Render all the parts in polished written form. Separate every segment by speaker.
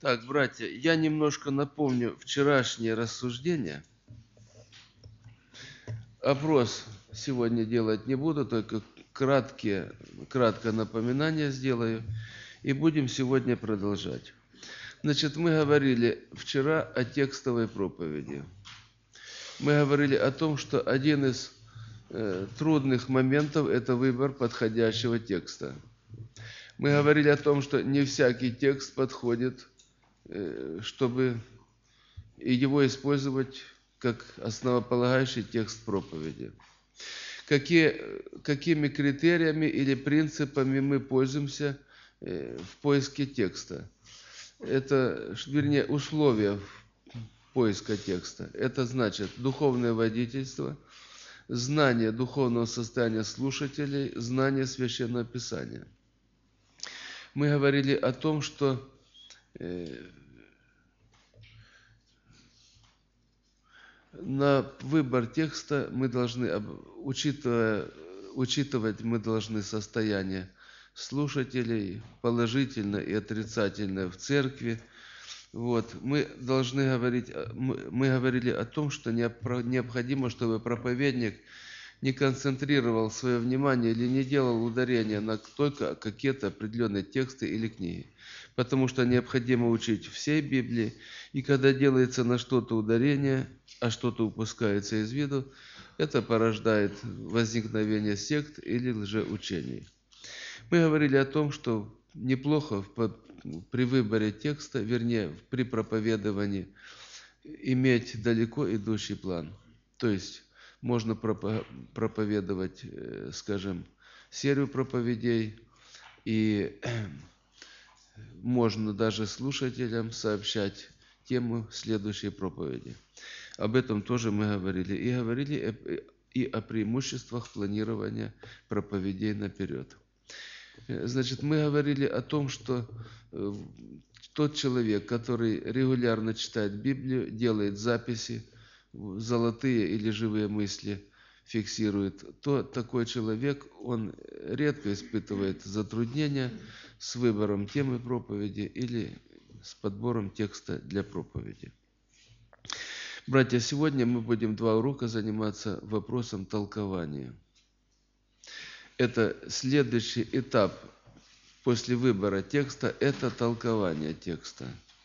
Speaker 1: Так, братья, я немножко напомню вчерашнее рассуждение. Опрос сегодня делать не буду, только краткое напоминание сделаю. И будем сегодня продолжать. Значит, мы говорили вчера о текстовой проповеди. Мы говорили о том, что один из трудных моментов – это выбор подходящего текста. Мы говорили о том, что не всякий текст подходит, чтобы его использовать как основополагающий текст проповеди. Какими критериями или принципами мы пользуемся в поиске текста? Это, вернее, условия поиска текста. Это значит духовное водительство, знание духовного состояния слушателей, знание Священного Писания. Мы говорили о том, что на выбор текста мы должны, учитывать мы должны состояние слушателей, положительное и отрицательное в церкви. Вот. Мы говорили о том, что необходимо, чтобы проповедник не концентрировал свое внимание или не делал ударения на только какие-то определенные тексты или книги. Потому что необходимо учить всей Библии, и когда делается на что-то ударение, а что-то упускается из виду, это порождает возникновение сект или лжеучений. Мы говорили о том, что неплохо при выборе текста, вернее, при проповедовании, иметь далеко идущий план. То есть можно проповедовать, скажем, серию проповедей, и можно даже слушателям сообщать тему следующей проповеди. Об этом тоже мы говорили. И говорили и о преимуществах планирования проповедей наперед. Значит, мы говорили о том, что тот человек, который регулярно читает Библию, делает записи, золотые или живые мысли фиксирует, то такой человек, он редко испытывает затруднения с выбором темы проповеди или с подбором текста для проповеди. Братья, сегодня мы будем 2 урока заниматься вопросом толкования. Это следующий этап после выбора текста, это толкование текста.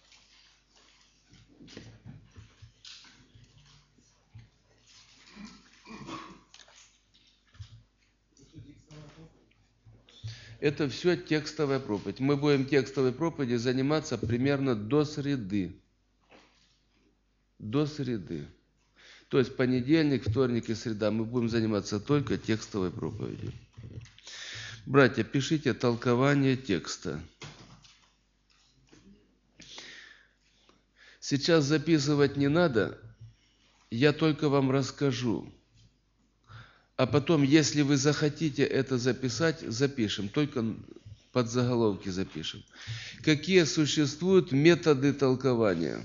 Speaker 1: Это все текстовая проповедь. Мы будем текстовой проповедью заниматься примерно до среды. До среды. То есть понедельник, вторник и среда мы будем заниматься только текстовой проповедью. Братья, пишите толкование текста. Сейчас записывать не надо, я только вам расскажу. А потом, если вы захотите это записать, запишем, только подзаголовки запишем. Какие существуют методы толкования?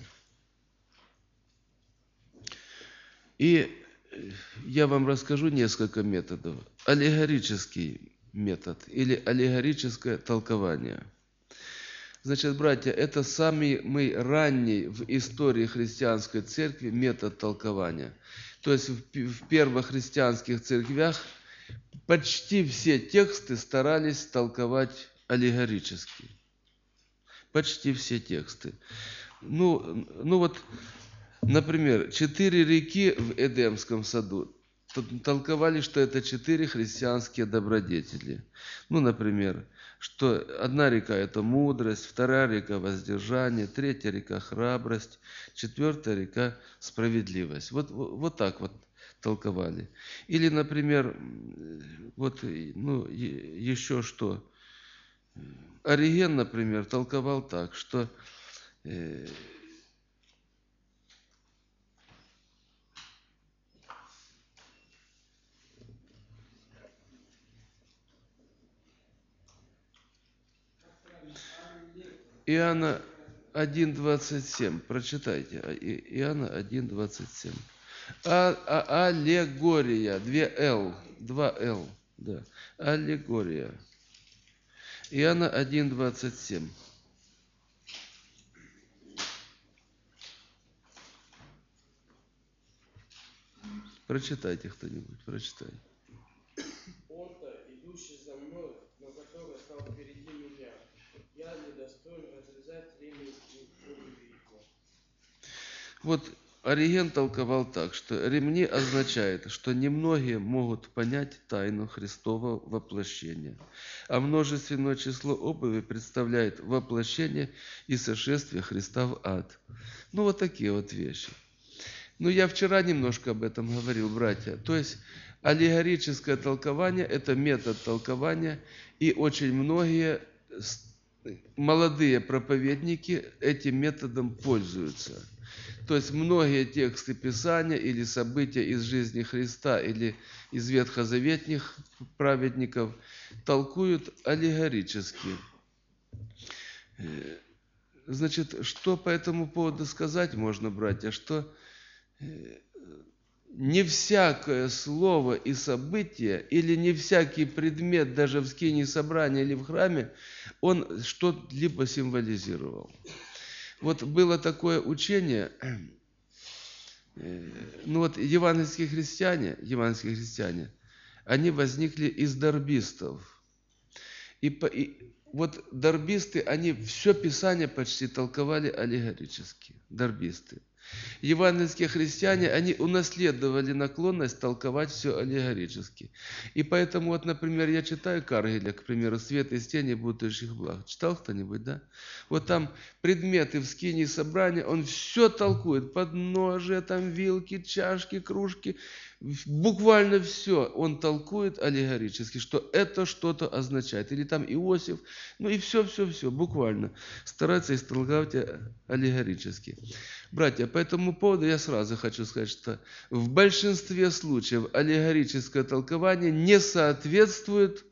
Speaker 1: И я вам расскажу несколько методов. Аллегорический метод или аллегорическое толкование. Значит, братья, это самый ранний в истории христианской церкви метод толкования. То есть в первых христианских церквях почти все тексты старались толковать аллегорически. Почти все тексты. Ну вот, например, 4 реки в Эдемском саду толковали, что это 4 христианские добродетели. Ну, например, что одна река – это мудрость, вторая река – воздержание, третья река – храбрость, четвертая река – справедливость. Вот так вот толковали. Или, например, еще что. Ориген, например, толковал так, что Иоанна 1,27. Прочитайте. Иоанна 1,27. Аллегория. 2 Л. Да. Аллегория. Иоанна 1,27. Прочитайте кто-нибудь, прочитай.
Speaker 2: Он-то, идущий за мной, но который стал впереди меня, я недостоин развязать ремень и обуви его.
Speaker 1: Вот Ориген толковал так, что ремни означает, что немногие могут понять тайну Христового воплощения, а множественное число обуви представляет воплощение и сошествие Христа в ад. Ну, вот такие вот вещи. Ну, я вчера немножко об этом говорил, братья. То есть аллегорическое толкование – это метод толкования, и очень многие молодые проповедники этим методом пользуются. То есть многие тексты Писания или события из жизни Христа или из ветхозаветных праведников толкуют аллегорически. Значит, что по этому поводу сказать можно, братья, что не всякое слово и событие, или не всякий предмет, даже в скинии собрания или в храме, он что-либо символизировал. Вот было такое учение, ну вот евангельские христиане, они возникли из дарбистов. И вот дарбисты, они все Писание почти толковали аллегорически, дарбисты. Евангельские христиане, они унаследовали наклонность толковать все аллегорически. И поэтому, вот, например, я читаю Каргеля, к примеру, «Свет из тени будущих благ». Читал кто-нибудь, да? Вот там предметы в скинии собрания, он все толкует. Подножия, там вилки, чашки, кружки. Буквально все он толкует аллегорически, что это что-то означает. Или там Иосиф, ну и все, буквально. Старается истолковать аллегорически. Братья, по этому поводу я сразу хочу сказать, что в большинстве случаев аллегорическое толкование не соответствует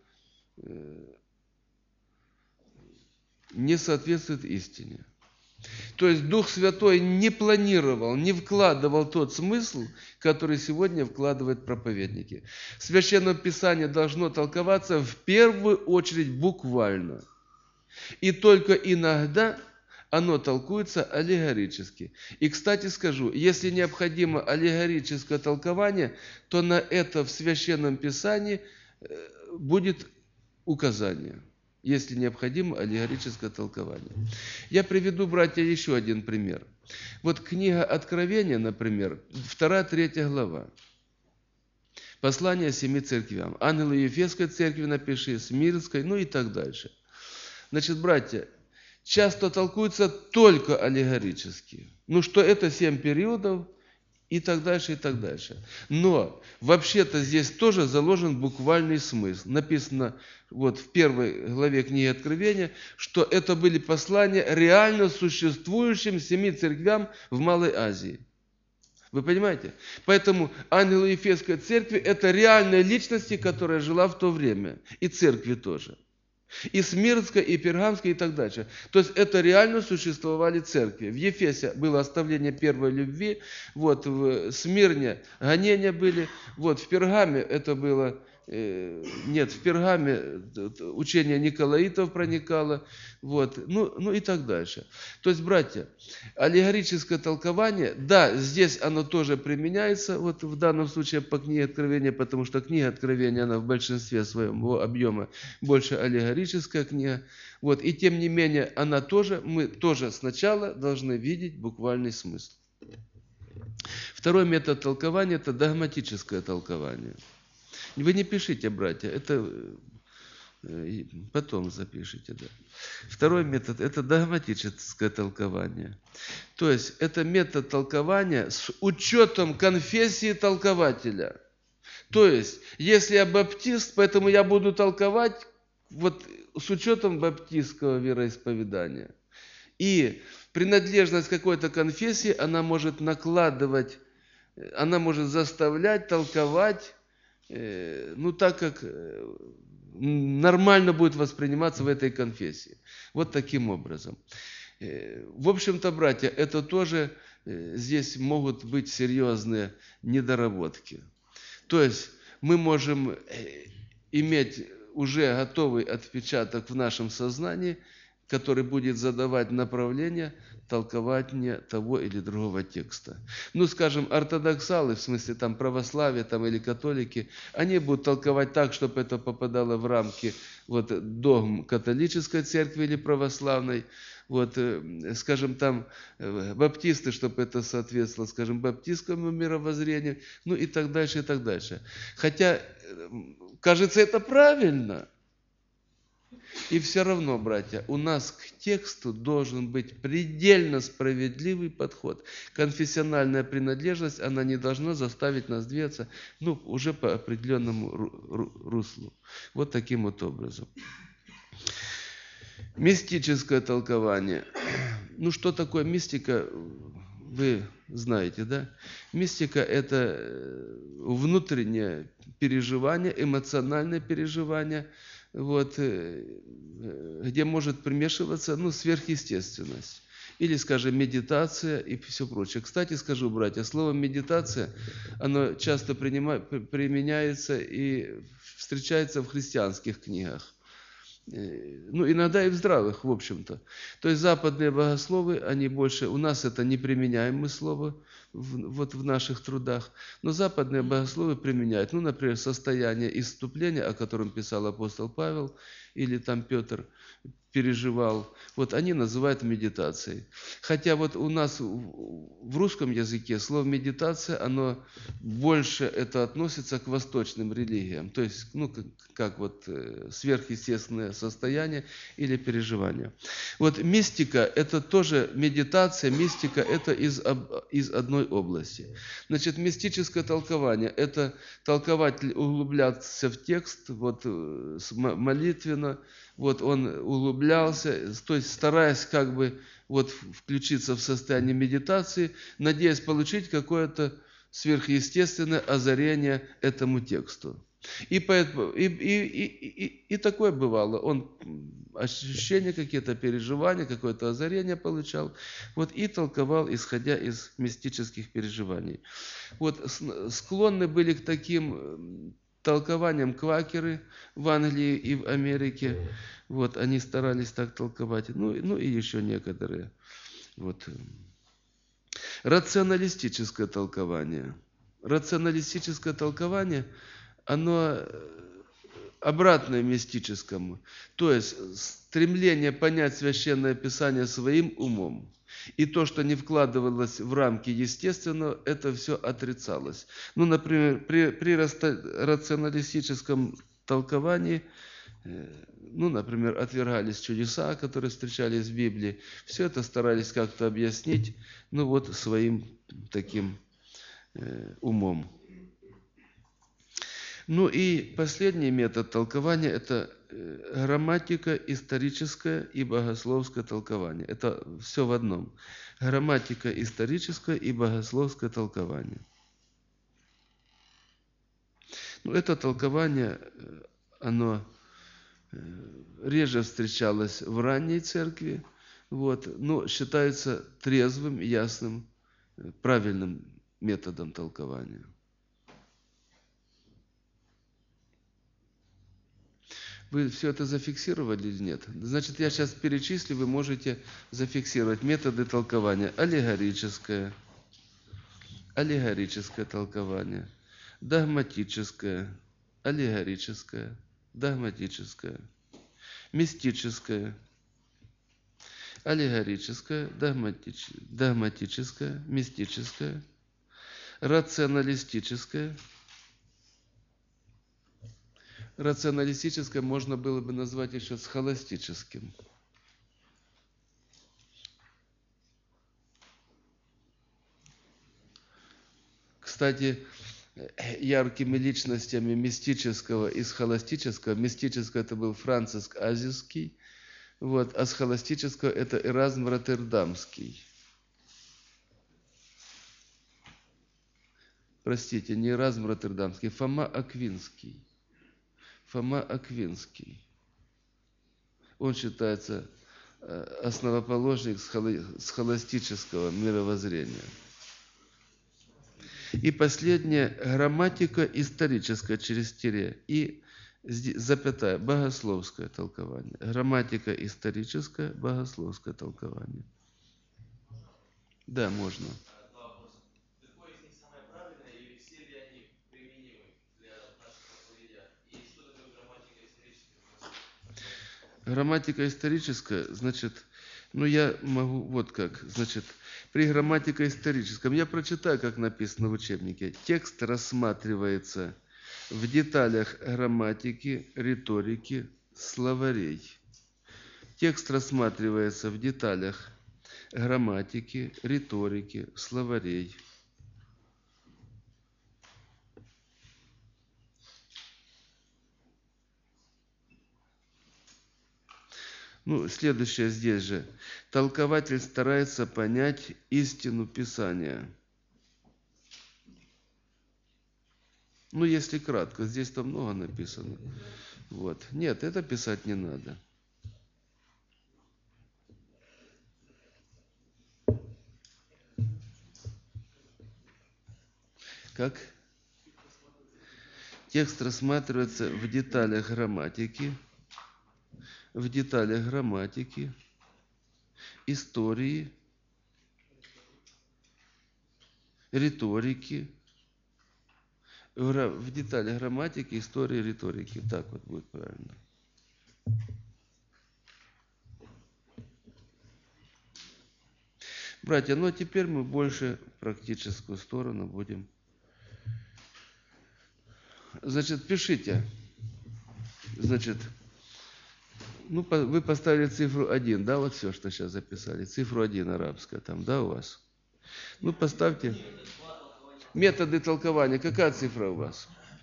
Speaker 1: истине. То есть Дух Святой не планировал, не вкладывал тот смысл, который сегодня вкладывают проповедники. Священное Писание должно толковаться в первую очередь буквально. И только иногда оно толкуется аллегорически. И, кстати, скажу, если необходимо аллегорическое толкование, то на это в Священном Писании будет указание, если необходимо аллегорическое толкование. Я приведу, братья, еще один пример. Вот книга Откровения, например, 2-3 глава. Послание 7 церквям. Ангелу Ефесской церкви напиши, Смирнской, ну и так дальше. Значит, братья, часто толкуется только аллегорически. Ну, что это 7 периодов и так дальше, и так дальше. Но вообще-то здесь тоже заложен буквальный смысл. Написано вот в 1 главе книги Откровения, что это были послания реально существующим 7 церквям в Малой Азии. Вы понимаете? Поэтому ангелы Ефесской церкви – это реальные личности, которая жила в то время. И церкви тоже. И Смирнской, и Пергамской, и так дальше. То есть это реально существовали церкви. В Ефесе было оставление первой любви, вот в Смирне гонения были, вот в Пергаме это было, в Пергаме учение Николаитов проникало, вот, ну и так дальше. То есть, братья, аллегорическое толкование, да, здесь оно тоже применяется, вот в данном случае по книге Откровения, потому что книга Откровения, она в большинстве своего объема больше аллегорическая книга, вот, и тем не менее, мы тоже сначала должны видеть буквальный смысл. Второй метод толкования – это догматическое толкование. Вы не пишите, братья, это потом запишите. Да. Второй метод – это догматическое толкование. То есть это метод толкования с учетом конфессии толкователя. То есть, если я баптист, поэтому я буду толковать вот с учетом баптистского вероисповедания. И принадлежность какой-то конфессии, она может накладывать, она может заставлять толковать, так как нормально будет восприниматься в этой конфессии. Вот таким образом. В общем-то, братья, это тоже здесь могут быть серьезные недоработки. То есть мы можем иметь уже готовый отпечаток в нашем сознании который будет задавать направление толкования того или другого текста. Ну, скажем, ортодоксалы, в смысле там православие там, или католики, они будут толковать так, чтобы это попадало в рамки вот, догм католической церкви или православной. Вот, скажем, там баптисты, чтобы это соответствовало, скажем, баптистскому мировоззрению, ну и так дальше, и так дальше. Хотя, кажется, это правильно. И все равно, братья, у нас к тексту должен быть предельно справедливый подход. Конфессиональная принадлежность, она не должна заставить нас двигаться, ну, уже по определенному руслу. Вот таким вот образом. Мистическое толкование. Ну, что такое мистика, вы знаете, да? Мистика – это внутреннее переживание, эмоциональное переживание, вот, где может примешиваться, ну, сверхъестественность. Или, скажем, медитация и все прочее. Кстати, скажу, братья, слово «медитация», оно часто применяется и встречается в христианских книгах. Ну, иногда и в здравых, в общем-то. То есть западные богословы, они больше, у нас это неприменяемое слово вот в наших трудах, но западные богословы применяют. Ну, например, состояние исступления, о котором писал апостол Павел, или там Петр переживал, вот они называют медитацией. Хотя вот у нас в русском языке слово медитация, оно больше это относится к восточным религиям, то есть, ну, как вот сверхъестественное состояние или переживание. Вот мистика – это тоже медитация, мистика – это из одной области. Значит, мистическое толкование – это толкователь углубляться в текст, вот молитвенно, вот он углублялся, то есть стараясь как бы вот включиться в состояние медитации, надеясь получить какое-то сверхъестественное озарение этому тексту. И такое бывало. Он ощущения какие-то, переживания, какое-то озарение получал, вот, и толковал, исходя из мистических переживаний. Вот, склонны были к таким толкованиям квакеры в Англии и в Америке. Вот, они старались так толковать. Ну и еще некоторые. Вот. Рационалистическое толкование. Рационалистическое толкование, оно обратное мистическому. То есть стремление понять Священное Писание своим умом. И то, что не вкладывалось в рамки естественного, это все отрицалось. Ну, например, при рационалистическом толковании, ну, например, отвергались чудеса, которые встречались в Библии. Все это старались как-то объяснить, ну, вот своим таким умом. Ну и последний метод толкования – это грамматика, историческое и богословское толкование. Это все в одном. Грамматика, историческое и богословское толкование. Ну, это толкование, оно реже встречалось в ранней церкви, вот, но считается трезвым, ясным, правильным методом толкования. Вы все это зафиксировали или нет? Значит, я сейчас перечислю, вы можете зафиксировать методы толкования. Аллегорическое толкование, догматическое, аллегорическое, догматическое, мистическое, аллегорическое, догматическое, мистическое, рационалистическое. Рационалистическое можно было бы назвать еще схоластическим. Кстати, яркими личностями мистического и схоластического, мистического это был Франциск Азийский, вот, а схоластического это Эразм Роттердамский. Простите, не Эразм Роттердамский, Фома Аквинский. Фома Аквинский. Он считается основоположник схоластического мировоззрения. И последнее – грамматика историческая через тире и запятая, богословское толкование. Грамматика историческое, богословское толкование. Да, можно.
Speaker 3: Два вопроса. Какое из них самое правильное и все ли они применимы для наших проповедях? И что такое грамматика историческая?
Speaker 1: Грамматика историческая, значит, ну я могу, вот как, значит, при грамматико-историческом, я прочитаю, как написано в учебнике. Текст рассматривается в деталях грамматики, риторики, словарей. Текст рассматривается в деталях грамматики, риторики, словарей. Ну, следующее здесь же. Толкователь старается понять истину Писания. Ну, если кратко, здесь-то много написано. Вот. Нет, это писать не надо. Как? Текст рассматривается в деталях грамматики, истории, риторики, в деталях грамматики, истории, риторики. Так вот будет правильно. Братья, ну а теперь мы больше практическую сторону будем. Значит, пишите. Значит, ну, вы поставили цифру 1, да, вот все, что сейчас записали. Цифру 1 арабская там, да, у вас? Ну, поставьте. Методы толкования. Какая цифра у вас?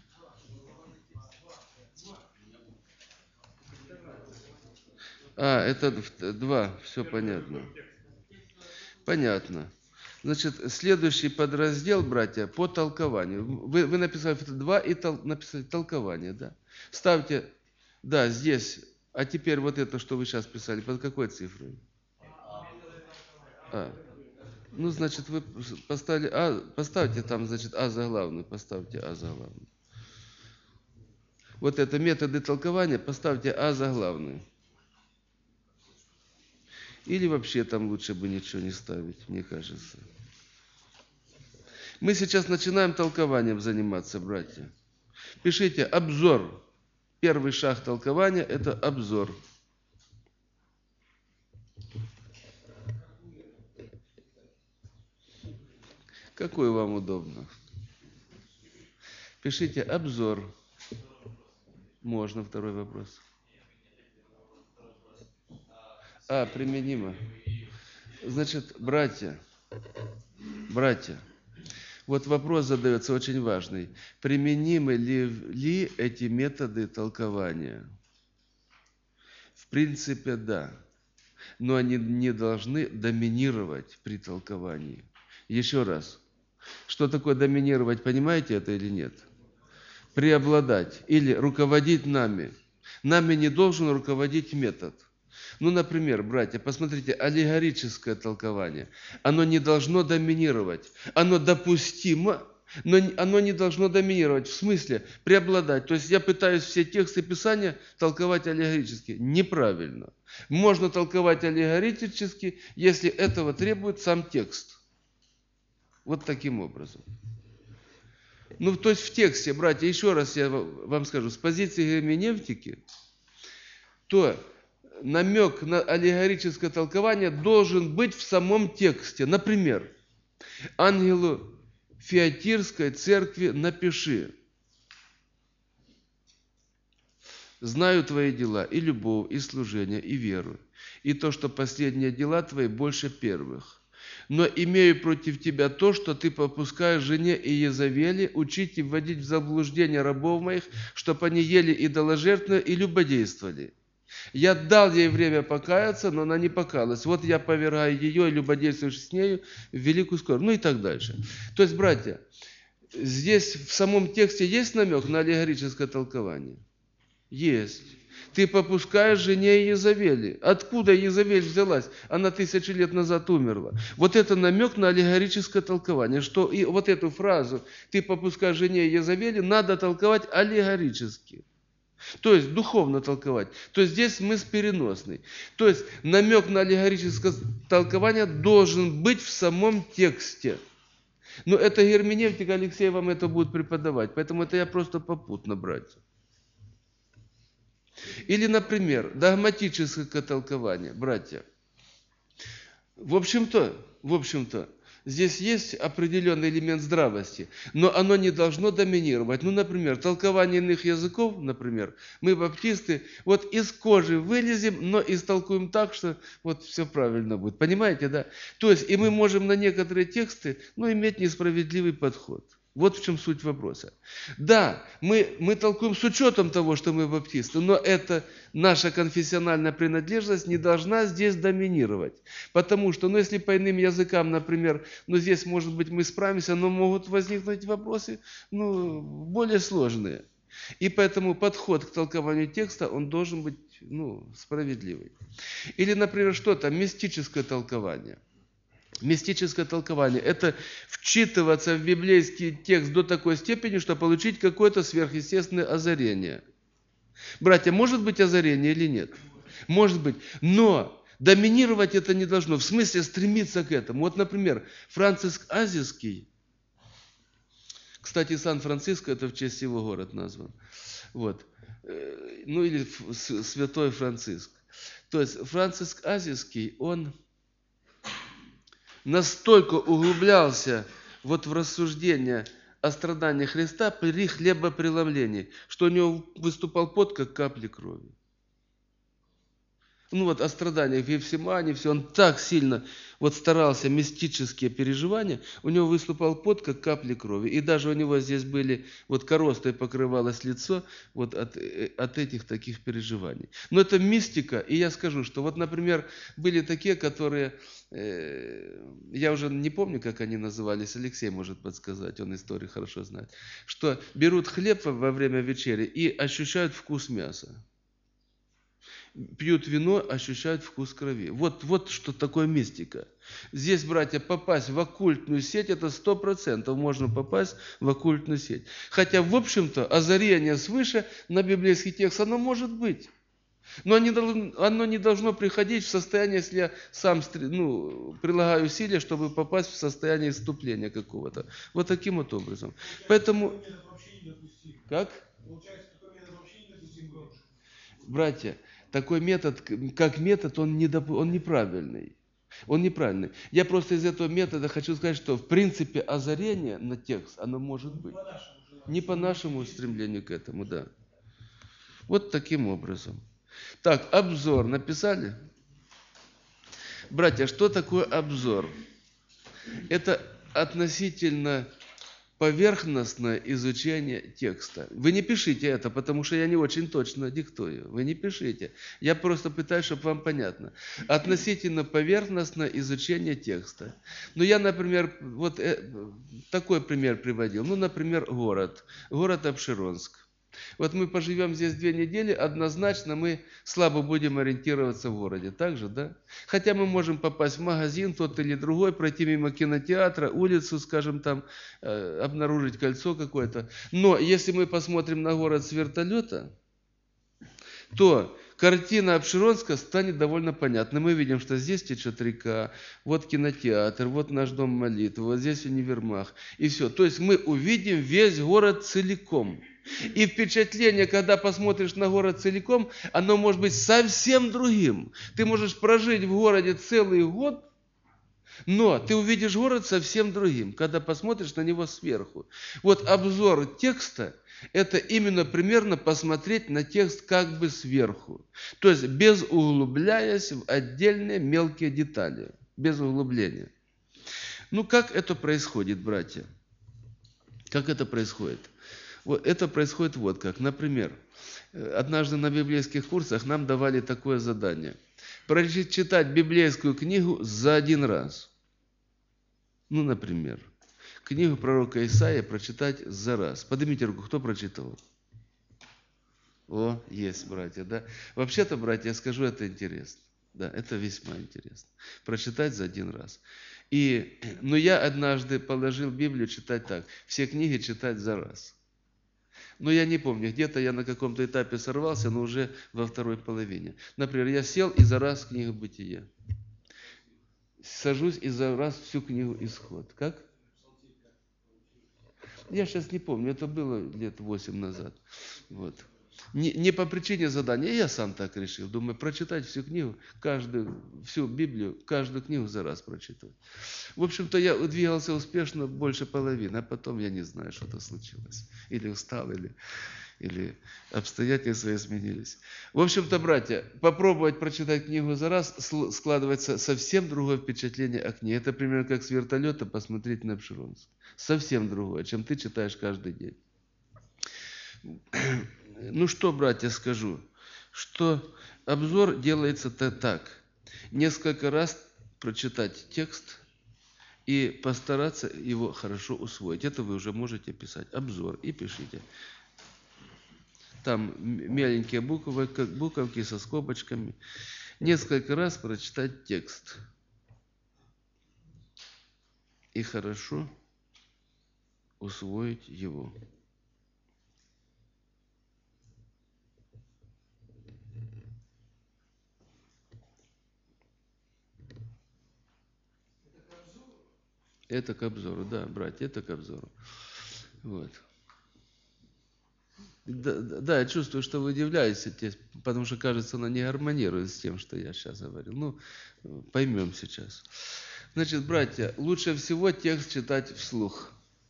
Speaker 1: А, это 2, все понятно. Понятно. Значит, следующий подраздел, братья, по толкованию. Вы написали 2 и написали толкование, да? Ставьте, да, здесь. А теперь вот это, что вы сейчас писали, под какой цифрой? А. Ну, значит, вы поставили А, поставьте там, значит, А заглавную, поставьте А заглавную. Вот это методы толкования, поставьте А заглавную. Или вообще там лучше бы ничего не ставить, мне кажется. Мы сейчас начинаем толкованием заниматься, братья. Пишите обзор. Первый шаг толкования – это обзор. Какой вам удобно? Пишите обзор. Можно второй вопрос. А, применимо. Значит, братья, вот вопрос задается очень важный. Применимы ли эти методы толкования? В принципе, да. Но они не должны доминировать при толковании. Еще раз. Что такое доминировать, понимаете это или нет? Преобладать или руководить нами. Нами не должен руководить метод. Ну, например, братья, посмотрите, аллегорическое толкование. Оно не должно доминировать. Оно допустимо, но оно не должно доминировать. В смысле преобладать. То есть я пытаюсь все тексты Писания толковать аллегорически. Неправильно. Можно толковать аллегорически, если этого требует сам текст. Вот таким образом. Ну, то есть в тексте, братья, еще раз я вам скажу, с позиции герменевтики, то намек на аллегорическое толкование должен быть в самом тексте. Например, ангелу Фиатирской церкви напиши: знаю твои дела, и любовь, и служение, и веру, и то, что последние дела твои больше первых. Но имею против тебя то, что ты попускаешь жене Иезавели учить и вводить в заблуждение рабов моих, чтобы они ели идоложертвенно и любодействовали. Я дал ей время покаяться, но она не покаялась. Вот я повергаю ее и любодействующих с нею в великую скорбь. Ну и так дальше. То есть, братья, здесь в самом тексте есть намек на аллегорическое толкование? Есть. Ты попускаешь жене Иезавели. Откуда Иезавель взялась? Она 1000 лет назад умерла. Вот это намек на аллегорическое толкование, что и вот эту фразу «ты попускаешь жене Иезавели» надо толковать аллегорически. То есть духовно толковать. То есть здесь смысл переносный. То есть намек на аллегорическое толкование должен быть в самом тексте. Но это герменевтика, Алексей вам это будет преподавать. Поэтому это я просто попутно, братья. Или, например, догматическое толкование, братья. В общем-то, здесь есть определенный элемент здравости, но оно не должно доминировать. Ну, например, толкование иных языков, например, мы, баптисты, вот из кожи вылезем, но истолкуем так, что вот все правильно будет. Понимаете, да? То есть, и мы можем на некоторые тексты, иметь несправедливый подход. Вот в чем суть вопроса. Да, мы толкуем с учетом того, что мы баптисты, но это наша конфессиональная принадлежность не должна здесь доминировать. Потому что, если по иным языкам, например, здесь, может быть, мы справимся, но могут возникнуть вопросы, более сложные. И поэтому подход к толкованию текста, он должен быть, справедливый. Или, например, что-то мистическое толкование. Мистическое толкование – это вчитываться в библейский текст до такой степени, чтобы получить какое-то сверхъестественное озарение. Братья, может быть озарение или нет? Может быть. Но доминировать это не должно. В смысле стремиться к этому. Вот, например, Франциск Азийский, кстати, Сан-Франциско – это в честь его город назван. Вот. Или Святой Франциск. То есть Франциск Азийский, он настолько углублялся в рассуждение о страдании Христа при хлебопреломлении, что у него выступал пот, как капли крови. О страданиях в Евсимане, все, он так сильно старался, мистические переживания, у него выступал пот, как капли крови. И даже у него здесь были, коростой покрывалось лицо от этих таких переживаний. Но это мистика, и я скажу, что например, были такие, которые, я уже не помню, как они назывались, Алексей может подсказать, он историю хорошо знает, что берут хлеб во время вечери и ощущают вкус мяса. Пьют вино, ощущают вкус крови. Вот что такое мистика. Здесь, братья, попасть в оккультную сеть, это 100% можно попасть в оккультную сеть. Хотя, в общем-то, озарение свыше на библейский текст, оно может быть. Но оно не должно приходить в состояние, если я сам прилагаю усилия, чтобы попасть в состояние исступления какого-то. Вот таким вот образом. Поэтому... Как? Братья, такой метод, как метод, он неправильный. Он неправильный. Я просто из этого метода хочу сказать, что в принципе озарение на текст, оно может быть. Не по нашему стремлению к этому, да. Вот таким образом. Так, обзор написали? Братья, что такое обзор? Это относительно поверхностное изучение текста. Вы не пишите это, потому что я не очень точно диктую. Вы не пишите. Я просто пытаюсь, чтобы вам понятно. Относительно поверхностное изучение текста. Я, например, такой пример приводил. Например, город Апшеронск. Мы поживем здесь 2 недели, однозначно мы слабо будем ориентироваться в городе. Так же, да? Хотя мы можем попасть в магазин, тот или другой, пройти мимо кинотеатра, улицу, скажем, там, обнаружить кольцо какое-то. Но если мы посмотрим на город с вертолета, то картина Апшеронска станет довольно понятной. Мы видим, что здесь течет река, вот кинотеатр, вот наш дом молитвы, вот здесь универмаг. И все. То есть мы увидим весь город целиком. И впечатление, когда посмотришь на город целиком, оно может быть совсем другим. Ты можешь прожить в городе целый год, но ты увидишь город совсем другим, когда посмотришь на него сверху. Обзор текста – это именно примерно посмотреть на текст как бы сверху. То есть без углубляясь в отдельные мелкие детали. Без углубления. Как это происходит, братья? Как это происходит? Это происходит вот как. Например, однажды на библейских курсах нам давали такое задание. Прочитать библейскую книгу за 1 раз. Например, книгу пророка Исаия прочитать за раз. Поднимите руку, кто прочитывал? Есть, братья, да? Вообще-то, братья, я скажу, это интересно. Да, это весьма интересно. Прочитать за 1 раз. Но я однажды положил Библию читать так. Все книги читать за раз. Но я не помню, где-то я на каком-то этапе сорвался, но уже во второй половине. Например, я сел и за раз книгу «Бытие». Сажусь и за раз всю книгу «Исход». Как? Я сейчас не помню, это было лет 8 назад. Вот. Не по причине задания, я сам так решил. Думаю, прочитать всю книгу, всю Библию, каждую книгу за раз прочитывать. В общем-то, я двигался успешно больше половины, а потом я не знаю, что-то случилось. Или устал, или обстоятельства изменились. В общем-то, братья, попробовать прочитать книгу за раз, складывается совсем другое впечатление о книге. Это примерно как с вертолета посмотреть на Обширонск. Совсем другое, чем ты читаешь каждый день. Ну что, братья, скажу, что обзор делается так. Несколько раз прочитать текст и постараться его хорошо усвоить. Это вы уже можете писать. Обзор и пишите. Там меленькие буковки со скобочками. Несколько раз прочитать текст. И хорошо усвоить его. Это к обзору, да, братья, это к обзору. Вот. Да, я чувствую, что вы удивляетесь, потому что, кажется, она не гармонирует с тем, что я сейчас говорил. Ну, поймем сейчас. Значит, братья, лучше всего текст читать вслух.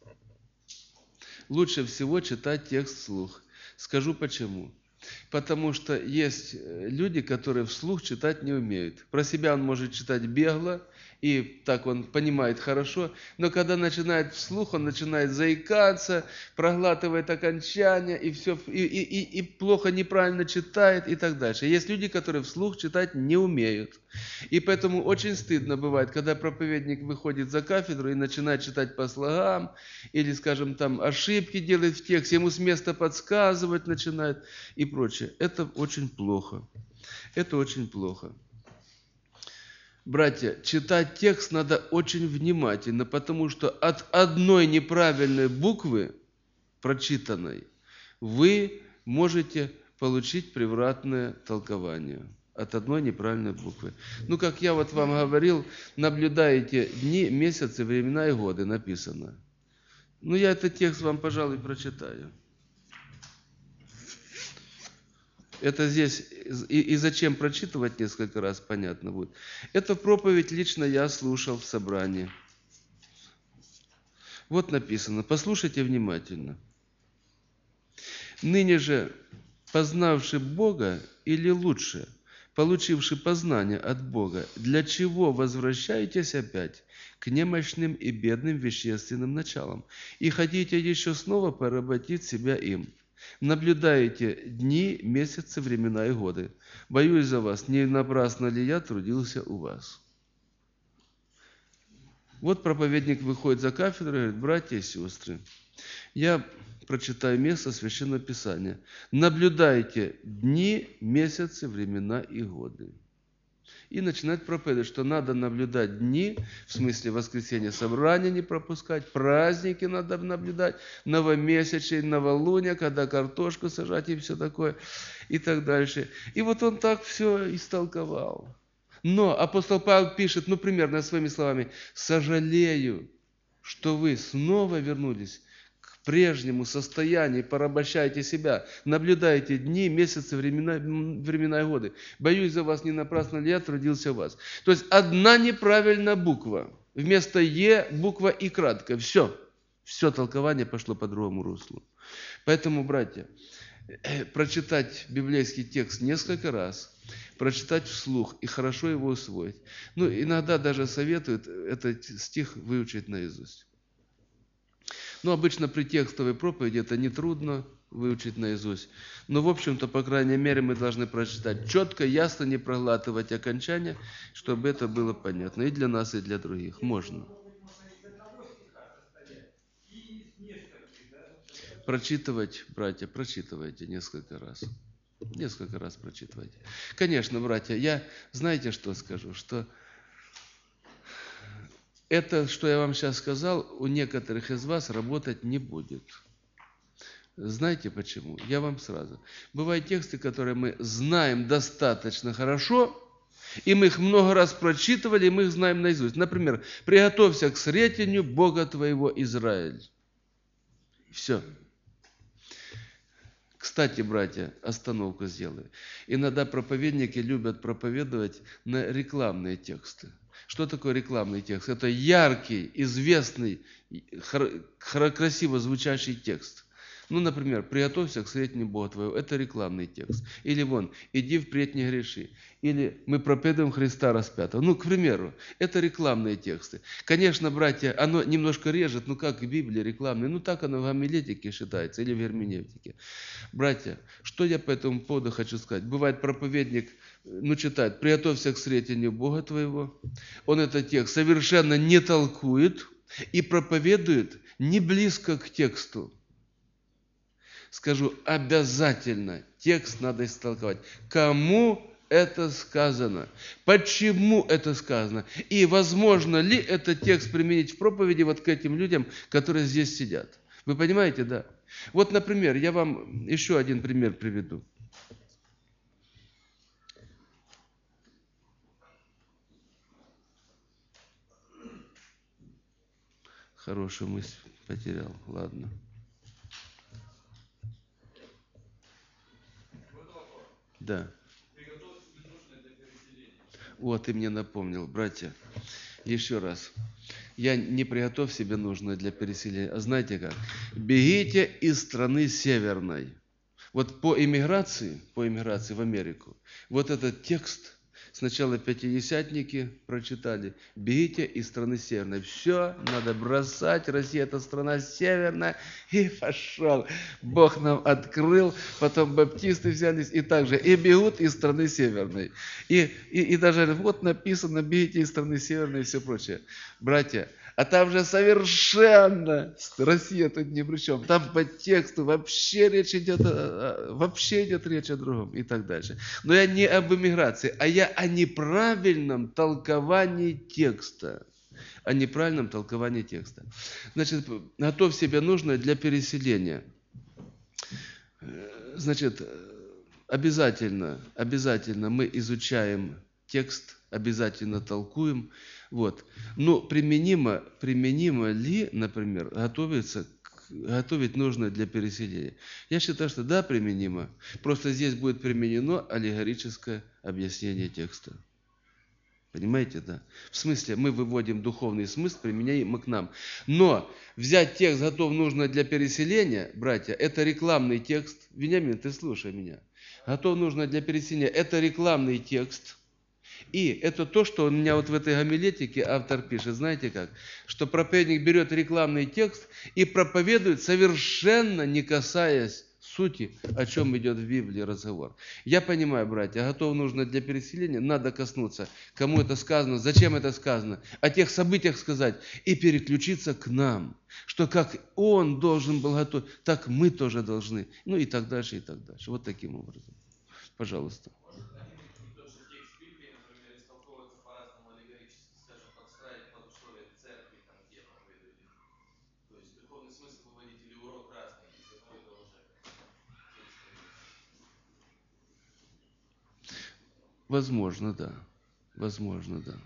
Speaker 1: Лучше всего читать текст вслух. Скажу почему. Потому что есть люди, которые вслух читать не умеют. Про себя он может читать бегло, и так он понимает хорошо, но когда начинает вслух, он начинает заикаться, проглатывает окончания, и все, и плохо, неправильно читает, и так дальше. Есть люди, которые вслух читать не умеют. И поэтому очень стыдно бывает, когда проповедник выходит за кафедру и начинает читать по слогам, или, скажем, там ошибки делает в тексте, ему с места подсказывать начинает и прочее. Это очень плохо. Это очень плохо. Братья, читать текст надо очень внимательно, потому что от одной неправильной буквы, прочитанной, вы можете получить превратное толкование. От одной неправильной буквы. Ну, как я вот вам говорил, наблюдаете дни, месяцы, времена и годы, написано. Ну, я этот текст вам, пожалуй, прочитаю. Это здесь, и зачем прочитывать несколько раз, понятно будет. Эту проповедь лично я слушал в собрании. Вот написано, послушайте внимательно. «Ныне же, познавши Бога, или лучше, получивши познание от Бога, для чего возвращаетесь опять к немощным и бедным вещественным началам, и хотите еще снова поработить себя им? Наблюдаете дни, месяцы, времена и годы. Боюсь за вас, не напрасно ли я трудился у вас?» Вот проповедник выходит за кафедру и говорит: братья и сестры, я прочитаю место Священного Писания. Наблюдайте дни, месяцы, времена и годы. И начинает проповедовать, что надо наблюдать дни, в смысле воскресенья, собрания не пропускать, праздники надо наблюдать, новомесячие, новолуние, когда картошку сажать и все такое, и так дальше. И вот он так все истолковал. Но апостол Павел пишет, ну, примерно своими словами: «Сожалею, что вы снова вернулись к прежнему состоянию, порабощаете себя, наблюдаете дни, месяцы, времена и годы. Боюсь за вас, не напрасно ли я трудился у вас». То есть одна неправильная буква. Вместо «е» буква «и» краткая. Все. Все толкование пошло по другому руслу. Поэтому, братья, прочитать библейский текст несколько раз, прочитать вслух и хорошо его усвоить. Ну, иногда даже советуют этот стих выучить наизусть. Ну, обычно при текстовой проповеди это нетрудно выучить наизусть. Но, в общем-то, по крайней мере, мы должны прочитать четко, ясно, не проглатывать окончания, чтобы это было понятно и для нас, и для других. Можно. Прочитывать, братья, прочитывайте несколько раз. Несколько раз прочитывайте. Конечно, братья, я, знаете, что скажу? Что это, что я вам сейчас сказал, у некоторых из вас работать не будет. Знаете почему? Я вам сразу. Бывают тексты, которые мы знаем достаточно хорошо, и мы их много раз прочитывали, и мы их знаем наизусть. Например, «Приготовься к сретению Бога твоего Израиль». Все. Кстати, братья, остановку сделаю. Иногда проповедники любят проповедовать на рекламные тексты. Что такое рекламный текст? Это яркий, известный, красиво звучащий текст. Ну, например, «Приготовься к сретению Бога твоего». Это рекламный текст. Или вон, «Иди впредь не греши». Или «Мы проповедуем Христа распятого». Ну, к примеру, это рекламные тексты. Конечно, братья, оно немножко режет, ну как в Библии рекламные, ну так оно в гомилетике считается или в герменевтике. Братья, что я по этому поводу хочу сказать? Бывает, проповедник, читает «Приготовься к сретению Бога твоего». Он этот текст совершенно не толкует и проповедует не близко к тексту. Скажу, обязательно текст надо истолковать. Кому это сказано? Почему это сказано? И возможно ли этот текст применить в проповеди вот к этим людям, которые здесь сидят? Вы понимаете, да? Вот, например, я вам еще один пример приведу. Хорошую мысль потерял. Ладно. Да. Вот, ты мне напомнил, братья. Еще раз. Я не приготовь себе нужное для переселения. А знаете как? Бегите из страны северной. Вот по иммиграции в Америку, вот этот текст сначала пятидесятники прочитали. Бегите из страны северной. Все, надо бросать. Россия – это страна северная. И пошел. Бог нам открыл. Потом баптисты взялись и также. И бегут из страны северной. И даже вот написано, бегите из страны северной и все прочее. Братья, а там же совершенно Россия тут ни при чем. Там по тексту вообще идет речь о другом и так дальше. Но я не об иммиграции, а я о неправильном толковании текста. О неправильном толковании текста. Значит, готовь себе нужное для переселения. Значит, обязательно мы изучаем текст, обязательно толкуем. Вот. Но применимо ли, например, готовить нужно для переселения? Я считаю, что да, применимо. Просто здесь будет применено аллегорическое объяснение текста. Понимаете, да? В смысле, мы выводим духовный смысл, применяем к нам. Но взять текст «готов нужно для переселения», братья, это рекламный текст. Вениамин, ты слушай меня. «Готов нужно для переселения» – это рекламный текст. И это то, что у меня вот в этой гомилетике автор пишет, знаете как? Что проповедник берет рекламный текст и проповедует, совершенно не касаясь сути, о чем идет в Библии разговор. Я понимаю, братья, готов нужно для переселения, надо коснуться, кому это сказано, зачем это сказано, о тех событиях сказать и переключиться к нам. Что как он должен был готов, так мы тоже должны. Ну и так дальше, и так дальше. Вот таким образом. Пожалуйста. Возможно, да. Возможно, да.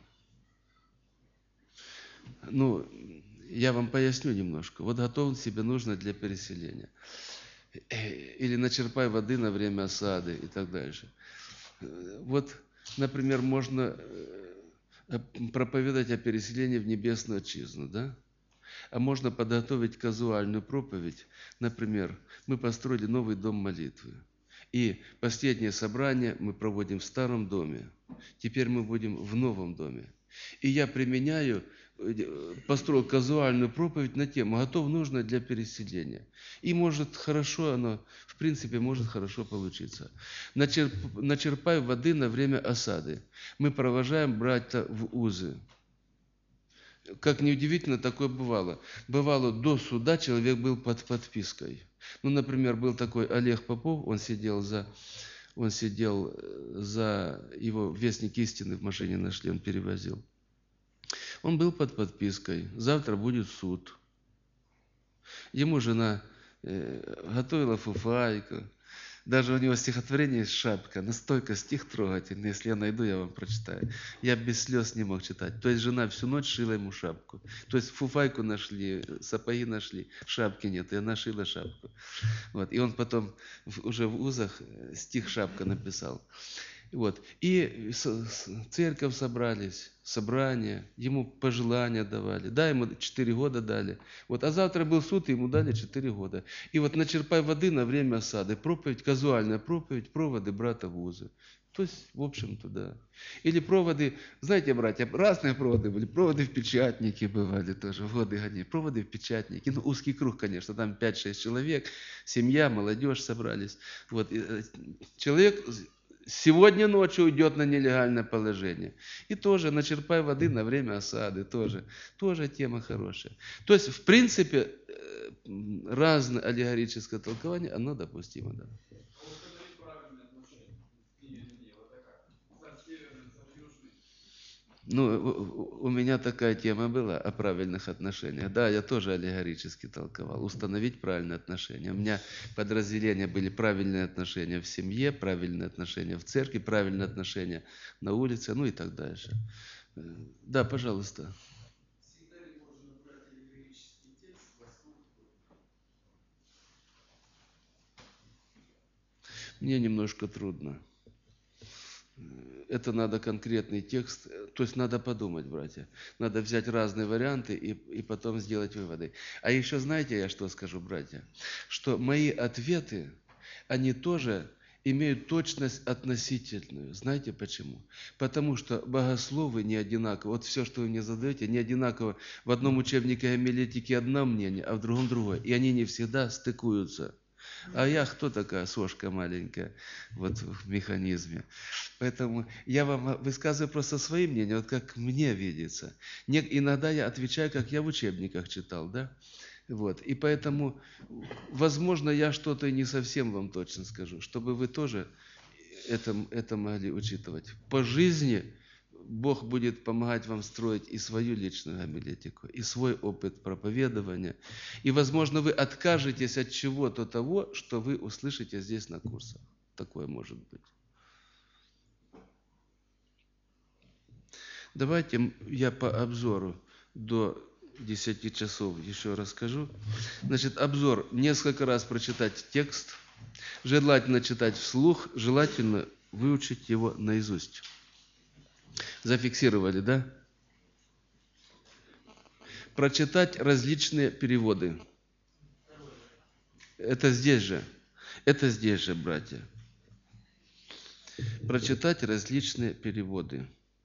Speaker 1: Ну, я вам поясню немножко. Вот готов себе нужно для переселения. Или начерпай воды на время осады и так дальше. Вот, например, можно проповедовать о переселении в небесную отчизну, да? А можно подготовить казуальную проповедь. Например, мы построили новый дом молитвы. И последнее собрание мы проводим в старом доме. Теперь мы будем в новом доме. И я построил казуальную проповедь на тему «Готов нужно для переселения». И может хорошо оно, в принципе, может хорошо получиться. Начерпай воды на время осады. Мы провожаем братья в узы. Как неудивительно, такое бывало. Бывало, до суда человек был под подпиской. Ну, например, был такой Олег Попов, он сидел за его «Вестник истины» в машине нашли, он перевозил. Он был под подпиской. Завтра будет суд. Ему жена готовила фуфайку. Даже у него стихотворение есть «Шапка». Настолько стих трогательный. Если я найду, я вам прочитаю. Я без слез не мог читать. То есть жена всю ночь шила ему шапку. То есть фуфайку нашли, сапоги нашли, шапки нет. И она шила шапку. Вот. И он потом уже в узах стих «Шапка» написал. Вот. И церковь собрались, собрание, ему пожелания давали. Да, ему 4 года дали. Вот. А завтра был суд, и ему дали 4 года. И вот начерпай воды на время осады. Проповедь, казуальная проповедь, проводы брата в узы. То есть, в общем-то, да. Или проводы, знаете, братья, разные проводы были. Проводы в печатнике бывали тоже, в годы гони. Проводы в печатнике. Ну, узкий круг, конечно, там 5-6 человек, семья, молодежь собрались. Вот. Человек сегодня ночью уйдет на нелегальное положение. И тоже начерпай воды на время осады. Тоже тема хорошая. То есть, в принципе, разное аллегорическое толкование, оно допустимо. Да. Ну, у меня такая тема была о правильных отношениях. Да, я тоже аллегорически толковал. Установить правильные отношения. У меня подразделения были правильные отношения в семье, правильные отношения в церкви, правильные отношения на улице, ну и так дальше. Да, пожалуйста.
Speaker 2: Всегда ли можно брать аллегорический текст во слух?
Speaker 1: Мне немножко трудно. Это надо конкретный текст, то есть надо подумать, братья. Надо взять разные варианты и потом сделать выводы. А еще знаете, я что скажу, братья? Что мои ответы, они тоже имеют точность относительную. Знаете почему? Потому что богословы не одинаковы. Вот все, что вы мне задаете, не одинаково. В одном учебнике гомилетики одно мнение, а в другом другое. И они не всегда стыкуются. А я кто такая сошка маленькая вот в механизме? Поэтому я вам высказываю просто свои мнения, вот как мне видится. Иногда я отвечаю, как я в учебниках читал, да? Вот. И поэтому, возможно, я что-то и не совсем вам точно скажу, чтобы вы тоже это могли учитывать. По жизни Бог будет помогать вам строить и свою личную гомилетику, и свой опыт проповедования. И, возможно, вы откажетесь от чего-то того, что вы услышите здесь на курсах. Такое может быть. Давайте я по обзору до 10 часов еще расскажу. Значит, обзор. Несколько раз прочитать текст. Желательно читать вслух, желательно выучить его наизусть. Зафиксировали, да? Прочитать различные переводы. Это здесь же. Это здесь же, братья. Прочитать различные переводы.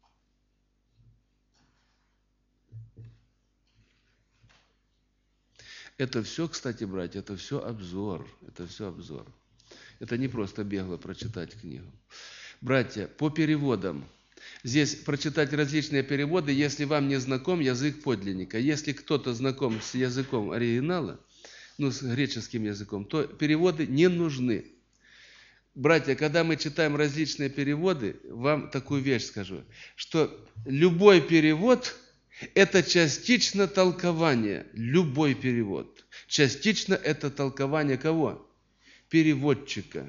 Speaker 1: Это все, кстати, братья, это все обзор. Это все обзор. Это не просто бегло прочитать книгу. Братья, по переводам. Здесь прочитать различные переводы, если вам не знаком язык подлинника. Если кто-то знаком с языком оригинала, ну, с греческим языком, то переводы не нужны. Братья, когда мы читаем различные переводы, вам такую вещь скажу, что любой перевод – это частично толкование. Любой перевод. Частично это толкование кого? Переводчика.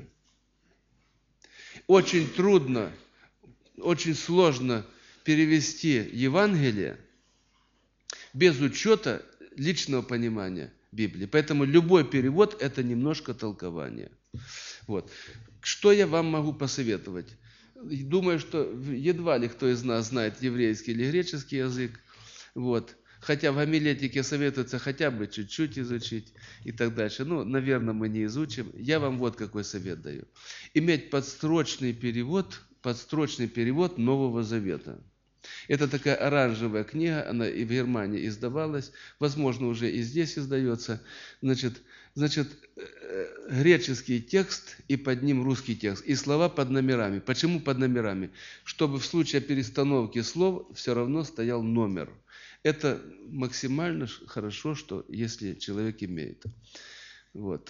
Speaker 1: Очень трудно, очень сложно перевести Евангелие без учета личного понимания Библии. Поэтому любой перевод – это немножко толкование. Вот. Что я вам могу посоветовать? Думаю, что едва ли кто из нас знает еврейский или греческий язык. Вот. Хотя в гомилетике советуется хотя бы чуть-чуть изучить и так дальше. Ну, наверное, мы не изучим. Я вам вот какой совет даю. Иметь подстрочный перевод Нового Завета. Это такая оранжевая книга, она и в Германии издавалась, возможно, уже и здесь издается. Значит, греческий текст и под ним русский текст. И слова под номерами. Почему под номерами? Чтобы в случае перестановки слов все равно стоял номер. Это максимально хорошо, что если человек имеет. Вот.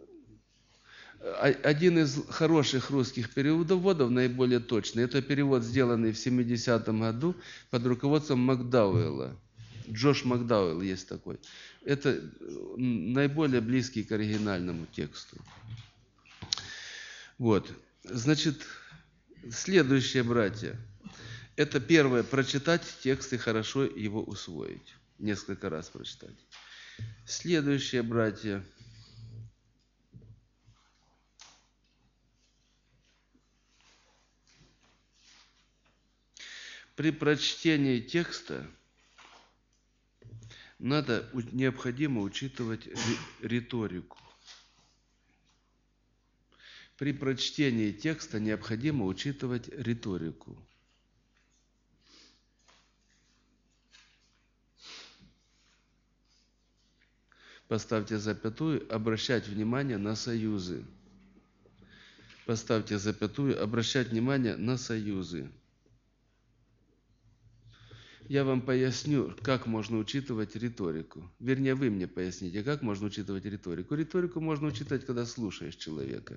Speaker 1: Один из хороших русских переводов, наиболее точный, это перевод, сделанный в 70-м году под руководством Макдауэлла. Джош Макдауэлл есть такой. Это наиболее близкий к оригинальному тексту. Вот. Значит, следующее, братья. Это первое, прочитать текст и хорошо его усвоить. Несколько раз прочитать. Следующее, братья. При прочтении текста необходимо учитывать риторику. При прочтении текста необходимо учитывать риторику. Поставьте запятую, обращать внимание на союзы. Поставьте запятую, обращать внимание на союзы. Я вам поясню, как можно учитывать риторику. Вернее, вы мне поясните, как можно учитывать риторику. Риторику можно учитывать, когда слушаешь человека.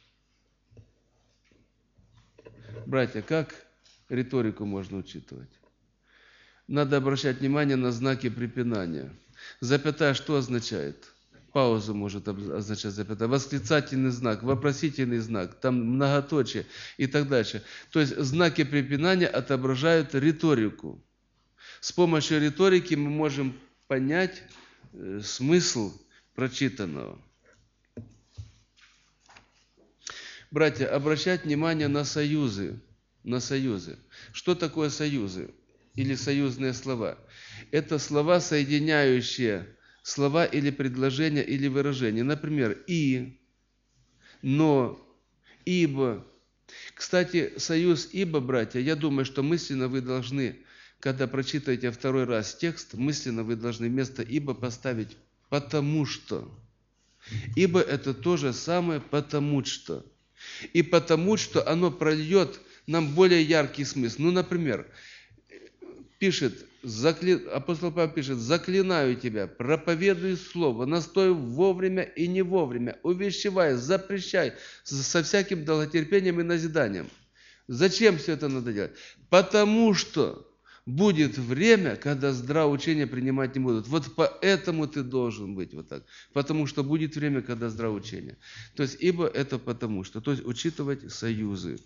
Speaker 1: Братья, как риторику можно учитывать? Надо обращать внимание на знаки препинания. Запятая что означает? Паузу может означать запятая. Восклицательный знак, вопросительный знак, там многоточие и так дальше. То есть знаки препинания отображают риторику. С помощью риторики мы можем понять смысл прочитанного. Братья, обращать внимание на союзы. На союзы. Что такое союзы? Или союзные слова? Это слова, соединяющие слова или предложения или выражения. Например, и, но, ибо. Кстати, союз ибо, братья, я думаю, что мысленно вы должны, когда прочитаете второй раз текст, мысленно вы должны вместо ибо поставить потому что. Ибо это то же самое потому что. И потому что оно прольет нам более яркий смысл. Ну, например, апостол Павел пишет: «Заклинаю тебя, проповедуй слово, настой вовремя и не вовремя, увещевай, запрещай со всяким долготерпением и назиданием». Зачем все это надо делать? Потому что будет время, когда здравоучение принимать не будут. Вот поэтому ты должен быть вот так. Потому что будет время, когда здравоучение. То есть, ибо это потому что. То есть, учитывать союзы.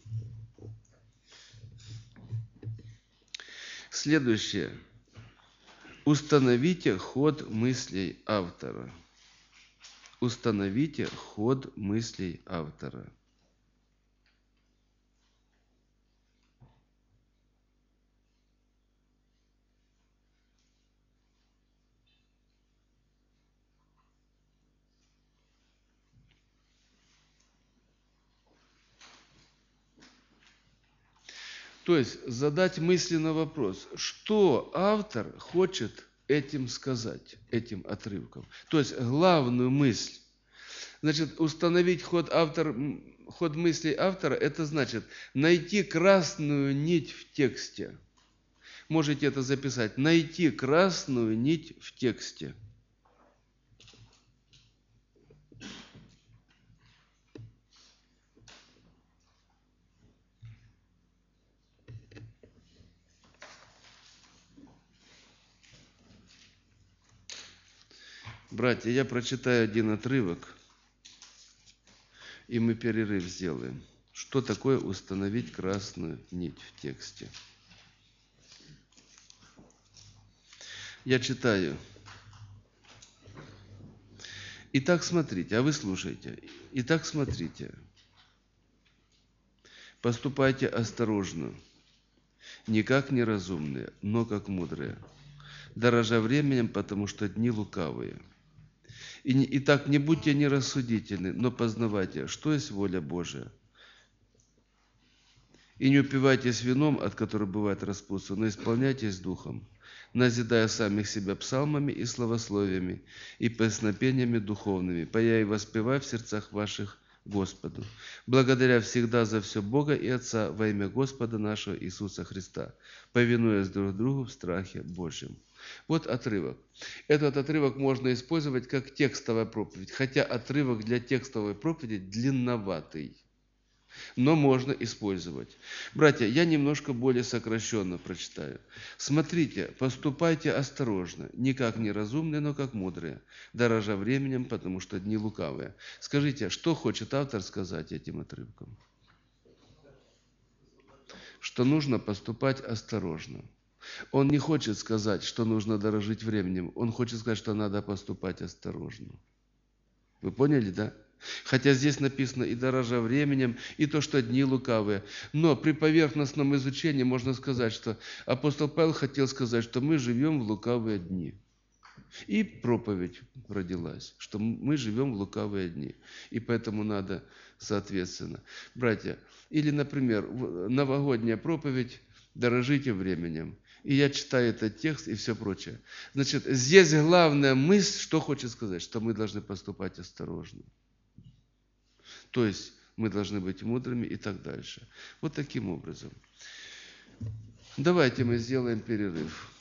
Speaker 1: Следующее. Установите ход мыслей автора. Установите ход мыслей автора. То есть задать мысленно вопрос, что автор хочет этим сказать, этим отрывком. То есть главную мысль. Значит, установить ход мыслей автора, это значит найти красную нить в тексте. Можете это записать. Найти красную нить в тексте. Братья, я прочитаю один отрывок, и мы перерыв сделаем. Что такое установить красную нить в тексте? Я читаю. Итак, смотрите, а вы слушайте. Итак, смотрите. Поступайте осторожно, не как неразумные, но как мудрые, дорожа временем, потому что дни лукавые. Итак, не будьте нерассудительны, но познавайте, что есть воля Божия. И не упивайтесь вином, от которого бывает распутство, но исполняйтесь духом, назидая самих себя псалмами и славословиями, и песнопениями духовными, поя и воспевая в сердцах ваших Господу, благодаря всегда за все Бога и Отца во имя Господа нашего Иисуса Христа, повинуясь друг другу в страхе Божьем. Вот отрывок. Этот отрывок можно использовать как текстовая проповедь, хотя отрывок для текстовой проповеди длинноватый. но можно использовать. Братья, я немножко более сокращенно прочитаю. Смотрите, поступайте осторожно, не как неразумные, но как мудрые, дорожа временем, потому что дни лукавые. Скажите, что хочет автор сказать этим отрывком? Что нужно поступать осторожно. Он не хочет сказать, что нужно дорожить временем. Он хочет сказать, что надо поступать осторожно. Вы поняли, да? Хотя здесь написано и дорожа временем, и то, что дни лукавые. Но при поверхностном изучении можно сказать, что апостол Павел хотел сказать, что мы живем в лукавые дни. И проповедь родилась, что мы живем в лукавые дни. И поэтому надо соответственно. Братья, или, например, новогодняя проповедь «Дорожите временем». И я читаю этот текст и все прочее. Значит, здесь главная мысль, что хочет сказать, что мы должны поступать осторожно. То есть мы должны быть мудрыми и так дальше. Вот таким образом. Давайте мы сделаем перерыв.